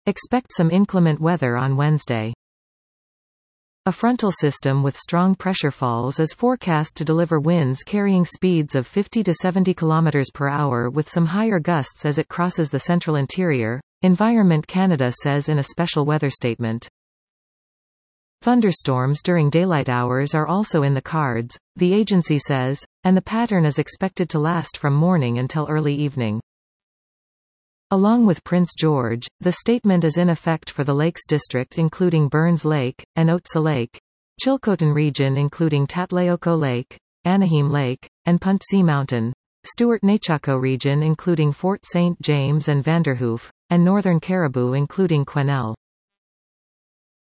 Expect some inclement weather on Wednesday. A frontal system with strong pressure falls is forecast to deliver winds carrying speeds of 50 to 70 km per hour with some higher gusts as it crosses the central interior, Environment Canada says in a special weather statement. Thunderstorms during daylight hours are also in the cards, the agency says, and the pattern is expected to last from morning until early evening. Along with Prince George, the statement is in effect for the Lakes District including Burns Lake, and Otsa Lake, Chilcotin Region including Tatlayoko Lake, Anaheim Lake, and Punta Mountain, Stewart-Nechako Region including Fort St. James and Vanderhoof, and Northern Caribou including Quesnel.